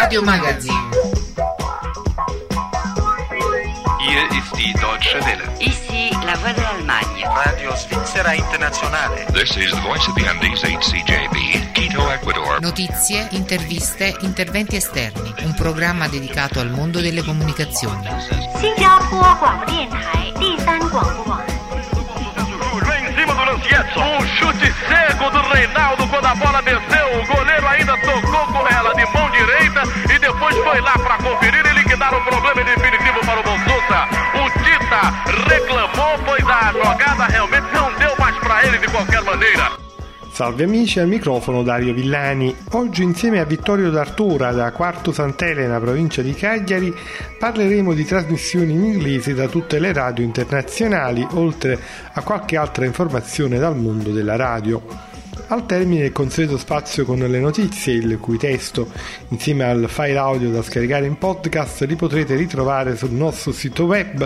Radio Magazine. Hier ist die Deutsche Welle. Ici la voix de l'Allemagne. Radio Svizzera Internazionale. This is the voice of the Andes HCJB, Quito, Ecuador. Notizie, interviste, interventi esterni. Un programma dedicato al mondo delle comunicazioni. Em cima do Lancietto, chute cego do Reinaldo quando a bola desceu, o goleiro ainda tocou com ela de mão direita e depois foi lá para conferir e liquidar o problema definitivo para o Bonsusa. O Tita reclamou, pois a jogada realmente não deu mais para ele de qualquer maneira. Salve amici, al microfono Dario Villani. Oggi insieme a Vittorio D'Artora da Quartu Sant'Elena, provincia di Cagliari, parleremo di trasmissioni in inglese da tutte le radio internazionali, oltre a qualche altra informazione dal mondo della radio. Al termine il consueto spazio con le notizie, il cui testo, insieme al file audio da scaricare in podcast, li potrete ritrovare sul nostro sito web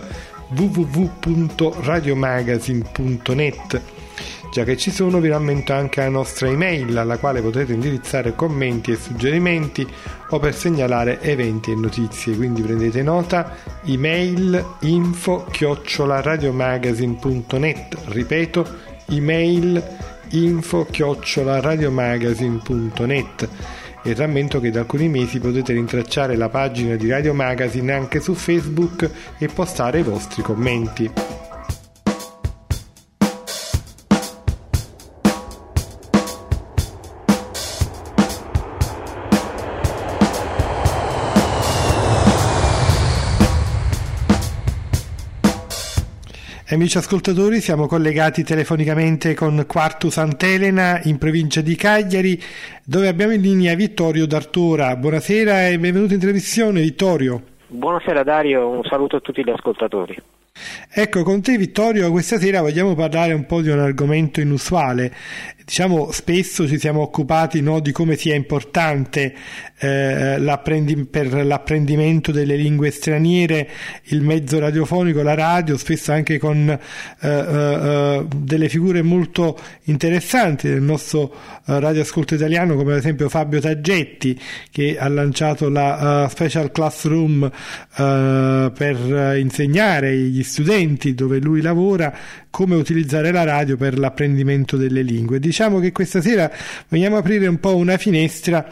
www.radiomagazine.net. Già che ci sono, vi rammento anche la nostra email, alla quale potrete indirizzare commenti e suggerimenti o per segnalare eventi e notizie. Quindi prendete nota: email info@radiomagazine.net. Ripeto, email info@radiomagazine.net. E rammento che da alcuni mesi potete rintracciare la pagina di Radio Magazine anche su Facebook e postare i vostri commenti. Amici ascoltatori, siamo collegati telefonicamente con Quartu Sant'Elena in provincia di Cagliari, dove abbiamo in linea Vittorio D'Artora. Buonasera e benvenuto in trasmissione, Vittorio. Buonasera Dario, un saluto a tutti gli ascoltatori. Ecco, con te Vittorio questa sera vogliamo parlare un po' di un argomento inusuale. Diciamo, spesso ci siamo occupati, no, di come sia importante per l'apprendimento delle lingue straniere il mezzo radiofonico, la radio, spesso anche con delle figure molto interessanti del nostro radioascolto italiano, come ad esempio Fabio Taggetti, che ha lanciato la Special Classroom per insegnare agli studenti dove lui lavora come utilizzare la radio per l'apprendimento delle lingue. Diciamo che questa sera vogliamo aprire un po' una finestra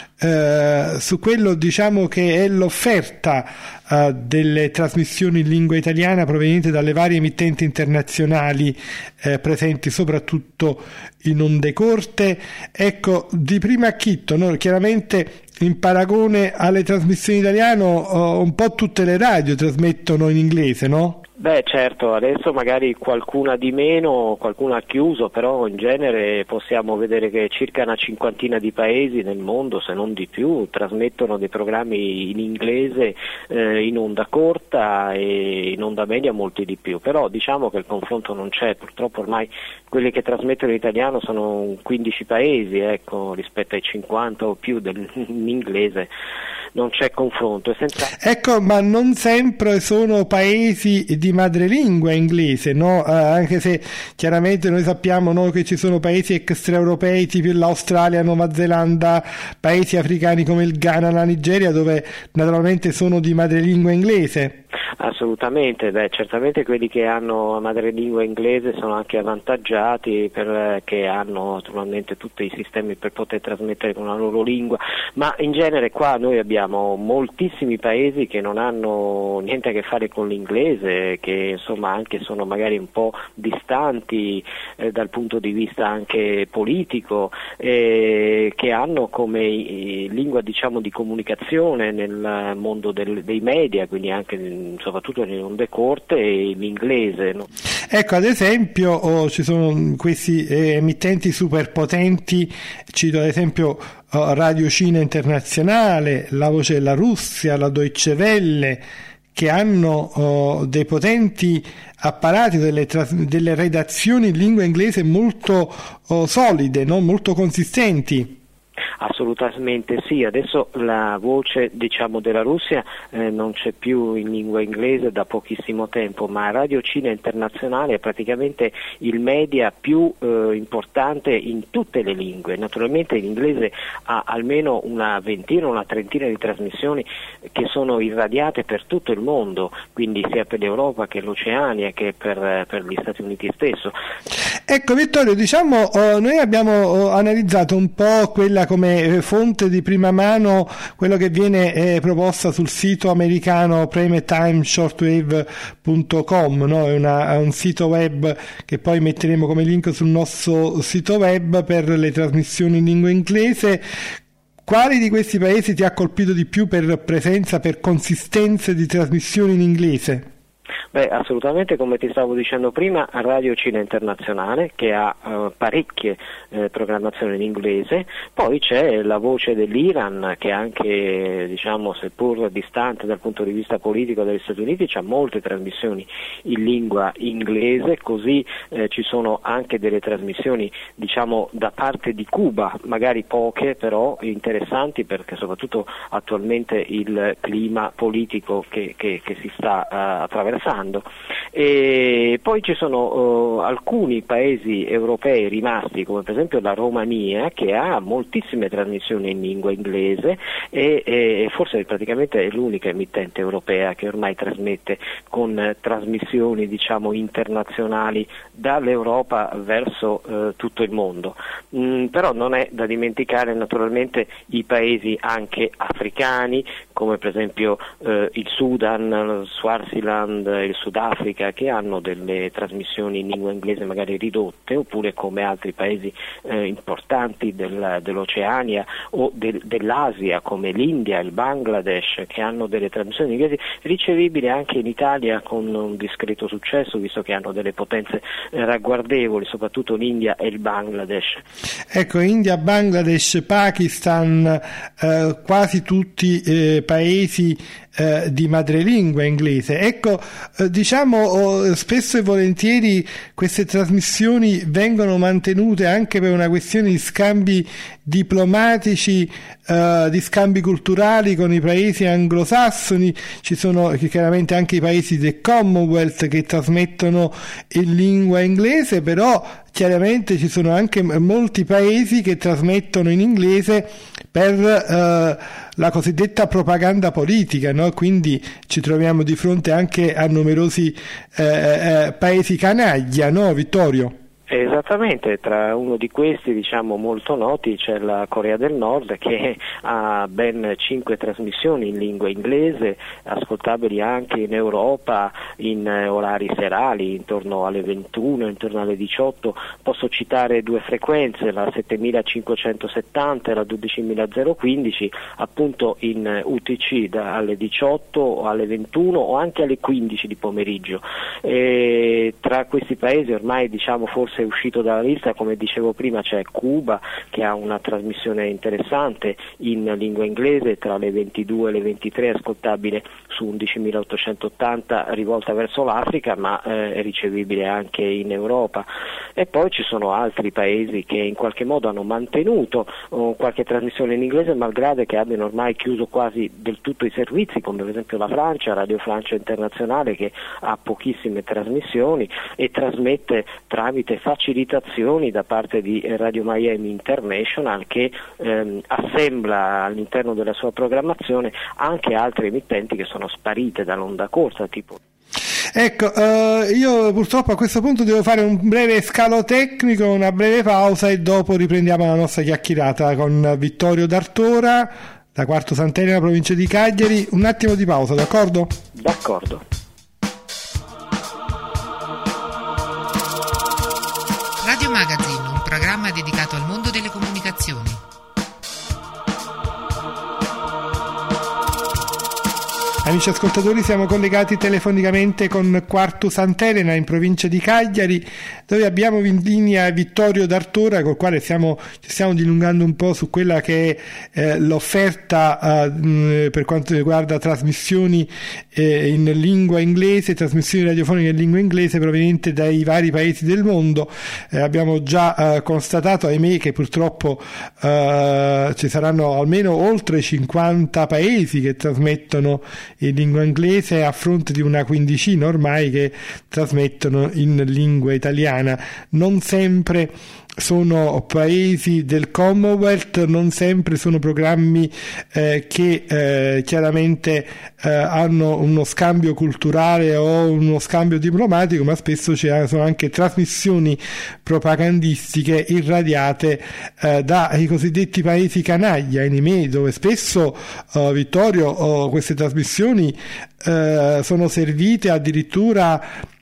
su quello, diciamo, che è l'offerta delle trasmissioni in lingua italiana provenienti dalle varie emittenti internazionali presenti soprattutto in onde corte. Ecco, di primo acchito, no? Chiaramente in paragone alle trasmissioni italiane un po' tutte le radio trasmettono in inglese, no? Beh, certo, adesso magari qualcuna di meno, qualcuna ha chiuso, però in genere possiamo vedere che circa una cinquantina di paesi nel mondo, se non di più, trasmettono dei programmi in inglese in onda corta e in onda media molti di più, però diciamo che il confronto non c'è, purtroppo ormai quelli che trasmettono in italiano sono 15 paesi, ecco, rispetto ai 50 o più in inglese. Non c'è confronto. Ecco, ma non sempre sono paesi di madrelingua inglese, no? Anche se chiaramente noi sappiamo, no, che ci sono paesi extraeuropei tipo l'Australia, Nuova Zelanda, paesi africani come il Ghana, la Nigeria, dove naturalmente sono di madrelingua inglese. Assolutamente, certamente quelli che hanno madrelingua inglese sono anche avvantaggiati perché hanno naturalmente tutti i sistemi per poter trasmettere con la loro lingua, ma in genere qua noi abbiamo moltissimi paesi che non hanno niente a che fare con l'inglese, che insomma anche sono magari un po' distanti dal punto di vista anche politico, che hanno come lingua, diciamo, di comunicazione nel mondo dei media, quindi anche soprattutto nelle onde corte, l'inglese, no? Ecco, ad esempio ci sono questi emittenti superpotenti, cito ad esempio Radio Cina Internazionale, La Voce della Russia, la Deutsche Welle, che hanno dei potenti apparati, delle redazioni in lingua inglese molto solide, no? Molto consistenti. Assolutamente sì, adesso la voce diciamo della Russia non c'è più in lingua inglese da pochissimo tempo, ma Radio Cina Internazionale è praticamente il media più importante in tutte le lingue. Naturalmente l'inglese ha almeno una ventina, una trentina di trasmissioni che sono irradiate per tutto il mondo, quindi sia per l'Europa che l'Oceania che per gli Stati Uniti stesso. Ecco Vittorio, diciamo noi abbiamo analizzato un po' quella come fonte di prima mano, quello che viene proposta sul sito americano primetimeshortwave.com, no? È un sito web che poi metteremo come link sul nostro sito web per le trasmissioni in lingua inglese. Quali di questi paesi ti ha colpito di più per presenza, per consistenza di trasmissioni in inglese? Beh, assolutamente, come ti stavo dicendo prima, Radio Cina Internazionale che ha parecchie programmazioni in inglese, poi c'è la voce dell'Iran che anche, diciamo, seppur distante dal punto di vista politico dagli Stati Uniti, c'ha molte trasmissioni in lingua inglese, così ci sono anche delle trasmissioni, diciamo, da parte di Cuba, magari poche però interessanti, perché soprattutto attualmente il clima politico che si sta attraversando. E poi ci sono alcuni paesi europei rimasti, come per esempio la Romania, che ha moltissime trasmissioni in lingua inglese e forse praticamente è l'unica emittente europea che ormai trasmette con trasmissioni, diciamo, internazionali dall'Europa verso tutto il mondo. Però non è da dimenticare naturalmente i paesi anche africani, come per esempio il Sudan, lo Swaziland, il Sudafrica, che hanno delle trasmissioni in lingua inglese magari ridotte, oppure come altri paesi importanti dell'Oceania o dell'Asia, come l'India, il Bangladesh, che hanno delle trasmissioni in inglese ricevibili anche in Italia con un discreto successo, visto che hanno delle potenze ragguardevoli, soprattutto l'India e il Bangladesh. Ecco, India, Bangladesh, Pakistan, quasi tutti paesi di madrelingua inglese. Ecco, diciamo spesso e volentieri queste trasmissioni vengono mantenute anche per una questione di scambi diplomatici, di scambi culturali con i paesi anglosassoni. Ci sono chiaramente anche i paesi del Commonwealth che trasmettono in lingua inglese, però chiaramente ci sono anche molti paesi che trasmettono in inglese per la cosiddetta propaganda politica, no? Quindi ci troviamo di fronte anche a numerosi paesi canaglia, no Vittorio? Esattamente, tra uno di questi, diciamo, molto noti c'è la Corea del Nord, che ha ben 5 trasmissioni in lingua inglese, ascoltabili anche in Europa in orari serali, intorno alle 21, intorno alle 18. Posso citare 2 frequenze, la 7570 e la 12015, appunto in UTC alle 18 o alle 21 o anche alle 15 di pomeriggio. E tra questi paesi ormai, diciamo, forse è uscito dalla lista, come dicevo prima, c'è Cuba, che ha una trasmissione interessante in lingua inglese tra le 22 e le 23, ascoltabile su 11.880, rivolta verso l'Africa, ma è ricevibile anche in Europa. E poi ci sono altri paesi che in qualche modo hanno mantenuto qualche trasmissione in inglese, malgrado che abbiano ormai chiuso quasi del tutto i servizi, come per esempio la Francia, Radio Francia Internazionale, che ha pochissime trasmissioni e trasmette tramite facilitazioni da parte di Radio Miami International, che assembla all'interno della sua programmazione anche altre emittenti che sono sparite dall'onda corta, tipo. Ecco, io purtroppo a questo punto devo fare un breve scalo tecnico, una breve pausa, e dopo riprendiamo la nostra chiacchierata con Vittorio D'Artora, da Quarto Sant'Elena, provincia di Cagliari. Un attimo di pausa, d'accordo? D'accordo. Radio Magazine, un programma dedicato al mondo delle comunicazioni. Amici ascoltatori, siamo collegati telefonicamente con Quartus Sant'Elena in provincia di Cagliari, dove abbiamo in linea Vittorio D'Artora, col quale ci stiamo dilungando un po' su quella che è l'offerta per quanto riguarda trasmissioni in lingua inglese, trasmissioni radiofoniche in lingua inglese provenienti dai vari paesi del mondo. Abbiamo già constatato, ahimè, che purtroppo ci saranno almeno oltre 50 paesi che trasmettono in lingua inglese, a fronte di una quindicina ormai che trasmettono in lingua italiana. Non sempre sono paesi del Commonwealth, non sempre sono programmi che chiaramente hanno uno scambio culturale o uno scambio diplomatico, ma spesso ci sono anche trasmissioni propagandistiche irradiate dai cosiddetti paesi canaglia, ahimè, dove spesso, Vittorio, queste trasmissioni sono servite addirittura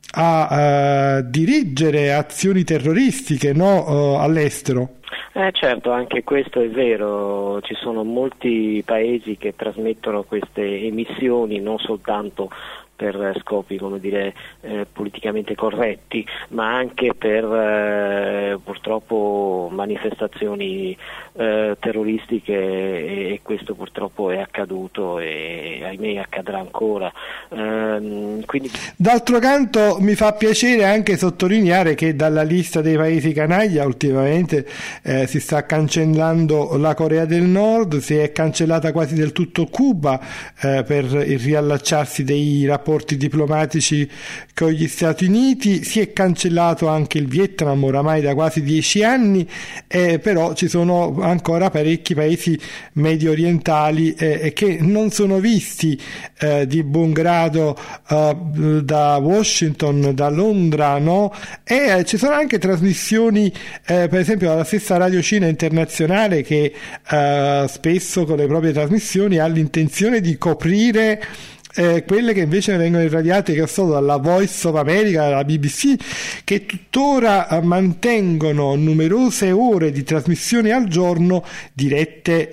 a dirigere azioni terroristiche, no? All'estero. Certo, anche questo è vero, ci sono molti paesi che trasmettono queste emissioni non soltanto per scopi, come dire, politicamente corretti, ma anche per purtroppo manifestazioni terroristiche, e questo purtroppo è accaduto e ahimè accadrà ancora. Quindi... D'altro canto mi fa piacere anche sottolineare che dalla lista dei paesi canaglia ultimamente si sta cancellando la Corea del Nord, si è cancellata quasi del tutto Cuba per il riallacciarsi dei rapporti diplomatici con gli Stati Uniti, si è cancellato anche il Vietnam oramai da quasi 10 anni, però ci sono ancora parecchi paesi medio orientali che non sono visti di buon grado da Washington, da Londra, no? E ci sono anche trasmissioni, per esempio dalla stessa Radio Cina Internazionale, che spesso con le proprie trasmissioni ha l'intenzione di coprire quelle che invece vengono irradiate, che so, dalla Voice of America, dalla BBC, che tuttora mantengono numerose ore di trasmissioni al giorno dirette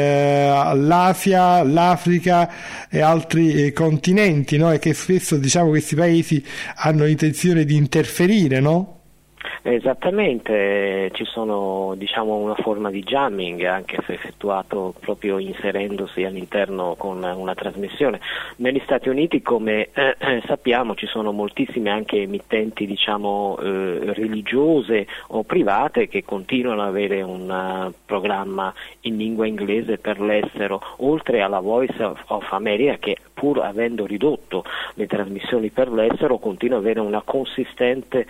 all'Asia, l'Africa e altri continenti, no? E che spesso, diciamo, questi paesi hanno intenzione di interferire, no? Esattamente, ci sono, diciamo, una forma di jamming anche se effettuato proprio inserendosi all'interno con una trasmissione. Negli Stati Uniti, come sappiamo, ci sono moltissime anche emittenti, diciamo, religiose o private che continuano ad avere un programma in lingua inglese per l'estero, oltre alla Voice of America, che pur avendo ridotto le trasmissioni per l'estero continua ad avere una consistente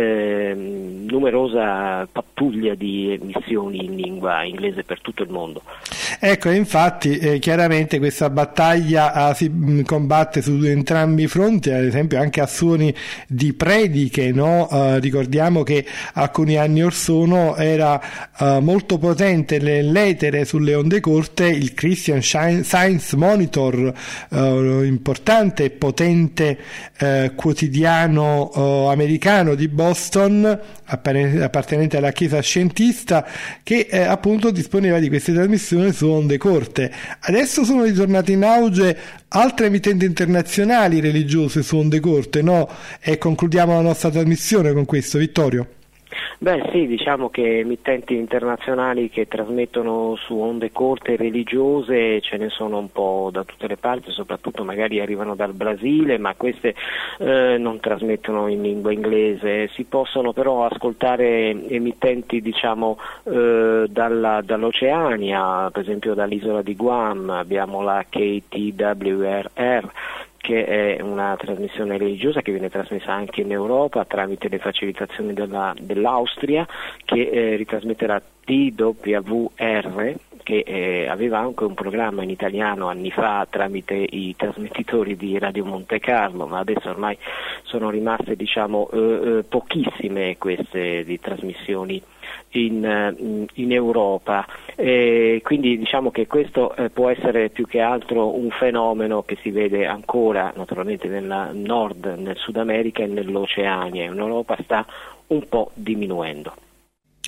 numerosa pattuglia di emissioni in lingua inglese per tutto il mondo. Ecco, infatti chiaramente questa battaglia si combatte su entrambi i fronti, ad esempio anche a suoni di prediche, no? Ricordiamo che alcuni anni or sono era molto potente nell'etere sulle onde corte il Christian Science Monitor, importante e potente quotidiano americano di Boston, appartenente alla chiesa scientista, che appunto disponeva di queste trasmissioni su onde corte. Adesso sono ritornate in auge altre emittenti internazionali religiose su onde corte, no? E concludiamo la nostra trasmissione con questo, Vittorio. Beh sì, diciamo che emittenti internazionali che trasmettono su onde corte religiose ce ne sono un po' da tutte le parti, soprattutto magari arrivano dal Brasile, ma queste non trasmettono in lingua inglese. Si possono però ascoltare emittenti, diciamo, dall'Oceania, per esempio dall'isola di Guam abbiamo la KTWRR, che è una trasmissione religiosa che viene trasmessa anche in Europa tramite le facilitazioni dell'Austria, che ritrasmetterà TWR, che aveva anche un programma in italiano anni fa tramite i trasmettitori di Radio Monte Carlo, ma adesso ormai sono rimaste, diciamo, pochissime queste di trasmissioni in Europa, quindi diciamo che questo può essere più che altro un fenomeno che si vede ancora naturalmente nel Nord, nel Sud America e nell'Oceania. In Europa sta un po' diminuendo.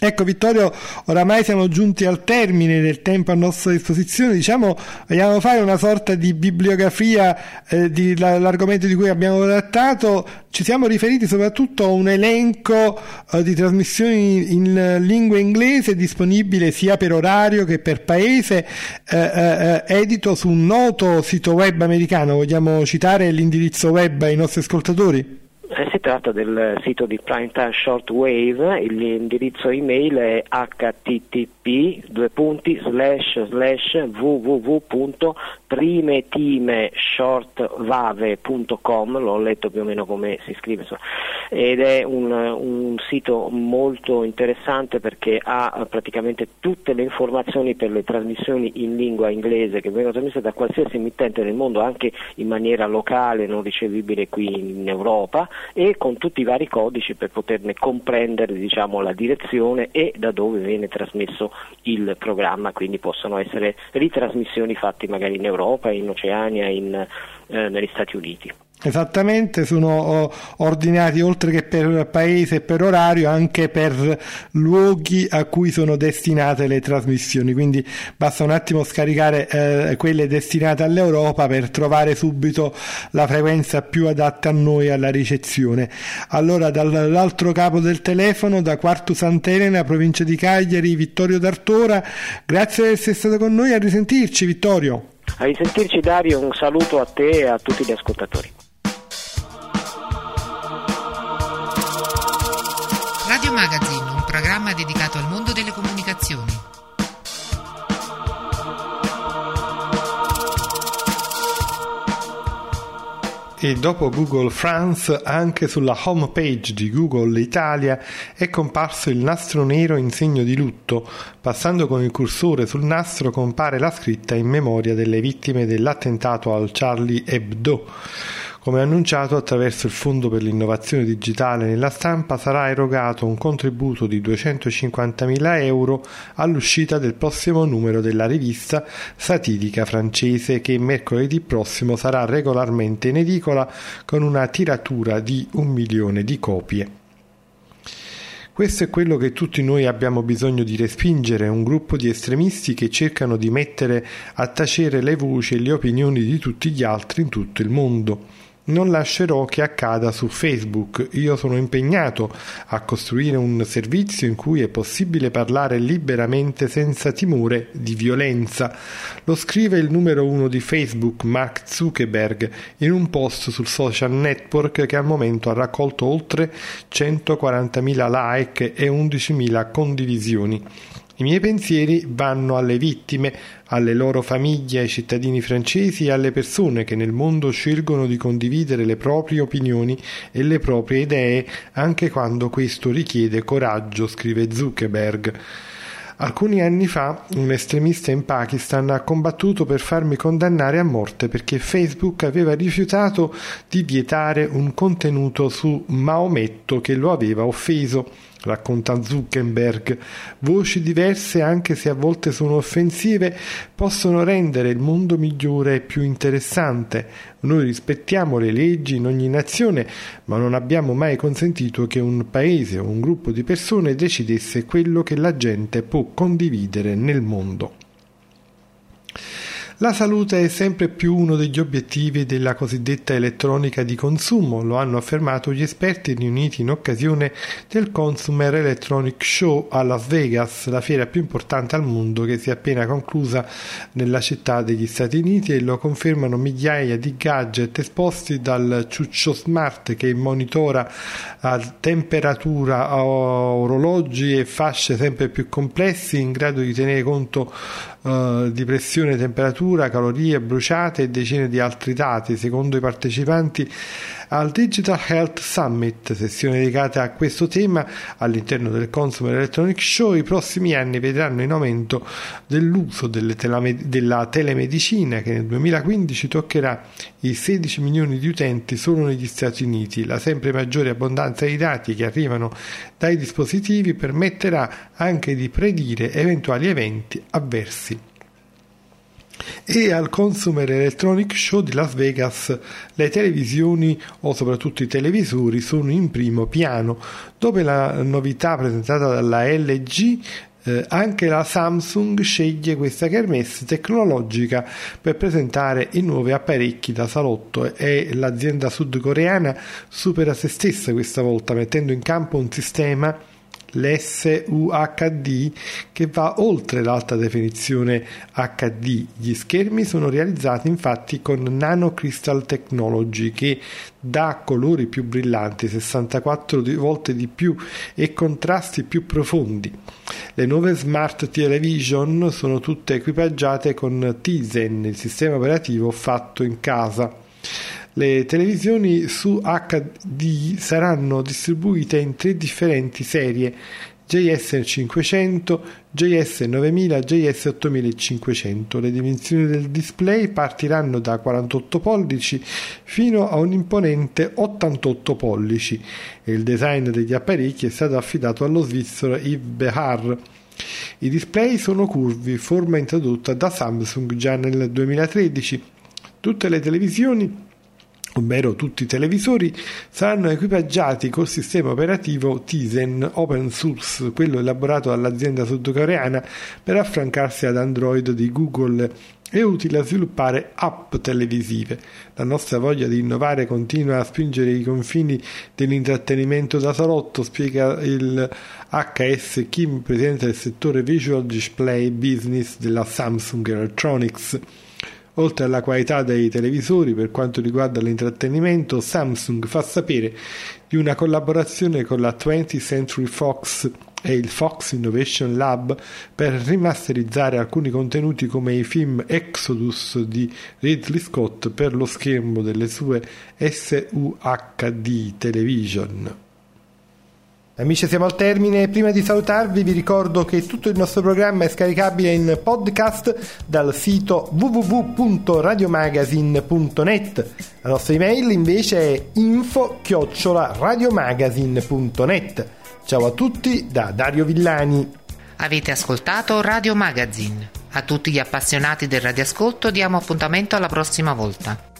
Ecco Vittorio, oramai siamo giunti al termine del tempo a nostra disposizione, vogliamo fare una sorta di bibliografia dell'argomento di cui abbiamo trattato. Ci siamo riferiti soprattutto a un elenco di trasmissioni in lingua inglese disponibile sia per orario che per paese, edito su un noto sito web americano. Vogliamo citare l'indirizzo web ai nostri ascoltatori? Si tratta del sito di Primetime Shortwave, l'indirizzo email è http://www.primetimeshortwave.com, l'ho letto più o meno come si scrive, ed è un sito molto interessante perché ha praticamente tutte le informazioni per le trasmissioni in lingua inglese che vengono trasmesse da qualsiasi emittente nel mondo, anche in maniera locale, non ricevibile qui in Europa, e con tutti i vari codici per poterne comprendere la direzione e da dove viene trasmesso il programma, quindi possono essere ritrasmissioni fatte magari in Europa, in Oceania, negli Stati Uniti. Esattamente, sono ordinati oltre che per paese e per orario anche per luoghi a cui sono destinate le trasmissioni, quindi basta un attimo scaricare quelle destinate all'Europa per trovare subito la frequenza più adatta a noi, alla ricezione. Allora, dall'altro capo del telefono, da Quartu Sant'Elena, provincia di Cagliari, Vittorio D'Artora, grazie di essere stato con noi, a risentirci Vittorio. A risentirci Dario, un saluto a te e a tutti gli ascoltatori. Radio Magazine, un programma dedicato al mondo delle comunicazioni. E dopo Google France, anche sulla home page di Google Italia è comparso il nastro nero in segno di lutto. Passando con il cursore sul nastro compare la scritta in memoria delle vittime dell'attentato al Charlie Hebdo. Come annunciato, attraverso il Fondo per l'innovazione digitale nella stampa sarà erogato un contributo di 250.000 euro all'uscita del prossimo numero della rivista satirica francese, che mercoledì prossimo sarà regolarmente in edicola con una tiratura di 1 milione di copie. Questo è quello che tutti noi abbiamo bisogno di respingere, un gruppo di estremisti che cercano di mettere a tacere le voci e le opinioni di tutti gli altri in tutto il mondo. Non lascerò che accada su Facebook. Io sono impegnato a costruire un servizio in cui è possibile parlare liberamente senza timore di violenza. Lo scrive il numero 1 di Facebook, Mark Zuckerberg, in un post sul social network che al momento ha raccolto oltre 140.000 like e 11.000 condivisioni. I miei pensieri vanno alle vittime, alle loro famiglie, ai cittadini francesi e alle persone che nel mondo scelgono di condividere le proprie opinioni e le proprie idee anche quando questo richiede coraggio, scrive Zuckerberg. Alcuni anni fa un estremista in Pakistan ha combattuto per farmi condannare a morte perché Facebook aveva rifiutato di vietare un contenuto su Maometto che lo aveva offeso. Racconta Zuckerberg. Voci diverse, anche se a volte sono offensive, possono rendere il mondo migliore e più interessante. Noi rispettiamo le leggi in ogni nazione, ma non abbiamo mai consentito che un paese o un gruppo di persone decidesse quello che la gente può condividere nel mondo. La salute è sempre più uno degli obiettivi della cosiddetta elettronica di consumo, lo hanno affermato gli esperti riuniti in occasione del Consumer Electronic Show a Las Vegas, la fiera più importante al mondo che si è appena conclusa nella città degli Stati Uniti, e lo confermano migliaia di gadget esposti dal ciuccio smart che monitora a temperatura, orologi e fasce sempre più complessi in grado di tenere conto di pressione, temperatura, calorie bruciate e decine di altri dati. Secondo i partecipanti al Digital Health Summit, sessione dedicata a questo tema all'interno del Consumer Electronic Show, i prossimi anni vedranno in aumento dell'uso della telemedicina, che nel 2015 toccherà i 16 milioni di utenti solo negli Stati Uniti. La sempre maggiore abbondanza di dati che arrivano dai dispositivi permetterà anche di predire eventuali eventi avversi. e al Consumer Electronic Show di Las Vegas le televisioni o soprattutto i televisori sono in primo piano. Dopo la novità presentata dalla LG, anche la Samsung sceglie questa kermesse tecnologica per presentare i nuovi apparecchi da salotto e l'azienda sudcoreana supera se stessa questa volta mettendo in campo un sistema, l'SUHD, che va oltre l'alta definizione HD. Gli schermi sono realizzati infatti con Nano Crystal Technology che dà colori più brillanti, 64 volte di più e contrasti più profondi. Le nuove Smart Television sono tutte equipaggiate con Tizen, il sistema operativo fatto in casa. Le televisioni su HD saranno distribuite in 3 differenti serie: JS500, JS9000, JS8500. Le dimensioni del display partiranno da 48 pollici fino a un imponente 88 pollici e il design degli apparecchi è stato affidato allo svizzero Yves Behar. I display sono curvi, forma introdotta da Samsung già nel 2013. Tutte le televisioni, ovvero tutti i televisori, saranno equipaggiati col sistema operativo Tizen open source, quello elaborato dall'azienda sudcoreana per affrancarsi ad Android di Google e utile a sviluppare app televisive. La nostra voglia di innovare continua a spingere i confini dell'intrattenimento da salotto, spiega il HS Kim, presidente del settore Visual Display Business della Samsung Electronics. Oltre alla qualità dei televisori, per quanto riguarda l'intrattenimento, Samsung fa sapere di una collaborazione con la 20th Century Fox e il Fox Innovation Lab per rimasterizzare alcuni contenuti come i film Exodus di Ridley Scott per lo schermo delle sue SUHD Television. Amici, siamo al termine. Prima di salutarvi vi ricordo che tutto il nostro programma è scaricabile in podcast dal sito www.radiomagazine.net. La nostra email invece è info@radiomagazine.net. Ciao a tutti da Dario Villani. Avete ascoltato Radio Magazine. A tutti gli appassionati del radioascolto diamo appuntamento alla prossima volta.